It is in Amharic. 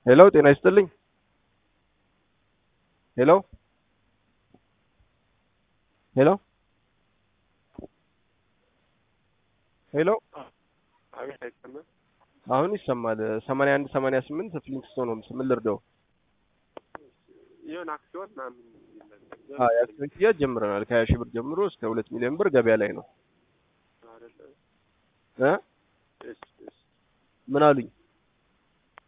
ሄሎ ጤና ይስጥልኝ። ሄሎ ሄሎ ሄሎ አቤት አይሰማም። አሁን ይሰማል። 81 88 ፍሊንግስቶን ሆምስ ምን ልርዳው? የሆነ አክሲዮን ምናምን የአክሲዮን ሽያጭ ጀምረናል። ከ20 ሺህ ብር ጀምሮ እስከ 2 ሚሊዮን ብር ገበያ ላይ ነው። አይደለ? እ እሺ እሺ። ምን አሉኝ?